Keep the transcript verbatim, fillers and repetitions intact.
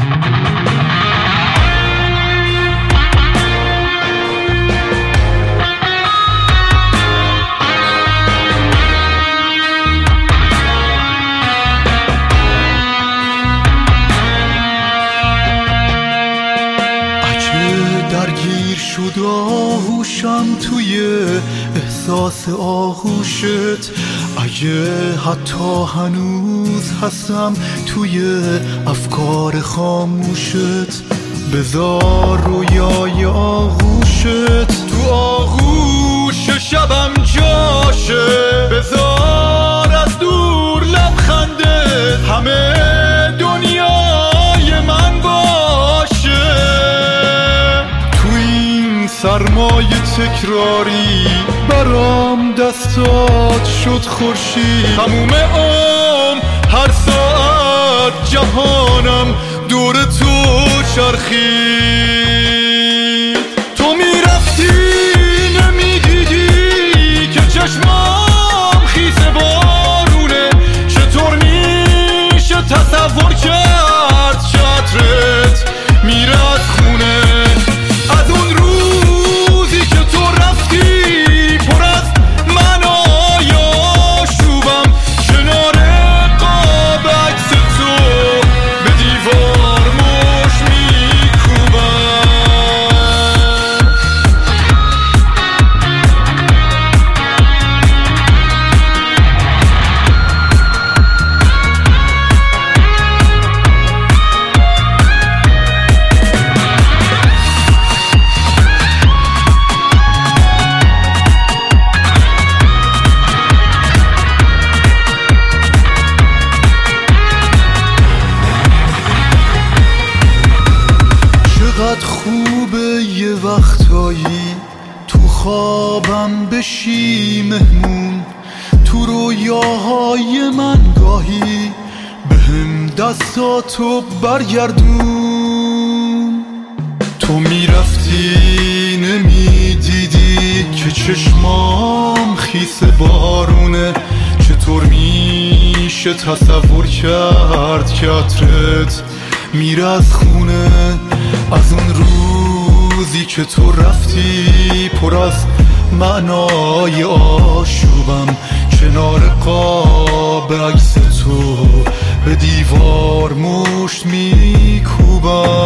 درگیر شد آغوشم توی احساس آغوشت، اگه حتی هنوز هستم توی افکار خاموشت، بذار رویای آغوشت تو آغوش شبم جاشه، بذار از دور لبخندت همه دنیای من باشه. سرمای تکراری برام دستات شد خورشید، تموم عمر هر ساعت جهانم دور تو چرخید. تو میرفتی نمیدیدی که چشمام خیس بارونه، چطور میشه تصور کرد که عطرت میره از خونه. از اون روزی که تو رفتی پر از منای آشوبم، کنار قاب عکس تو به دیوار مش میکوبم. چقدر خوبه یه وقتایی تو خوابم بشی مهمون، تو رویاهای من گاهی بهم دستاتو برگردون. تو میرفتی نمیدیدی که چشمام خیس بارونه، چطور میشه تصور کرد که عطرت میره از خونه. از اون روزی که تو رفتی پر از معنای آشوبم، کنار قاب عکس تو به دیوار مشت میکوبم.